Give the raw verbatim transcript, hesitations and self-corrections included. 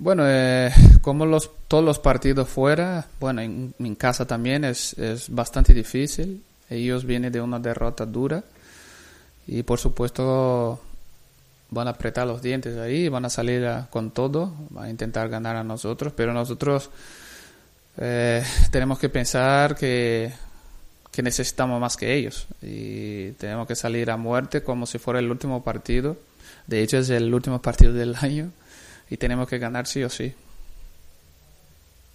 Bueno, eh, como los todos los partidos fuera, bueno, en, en casa también es, es bastante difícil. Ellos vienen de una derrota dura y por supuesto van a apretar los dientes ahí, van a salir a, con todo, van a intentar ganar a nosotros, pero nosotros eh, tenemos que pensar que, que necesitamos más que ellos y tenemos que salir a muerte como si fuera el último partido. De hecho es el último partido del año y tenemos que ganar sí o sí.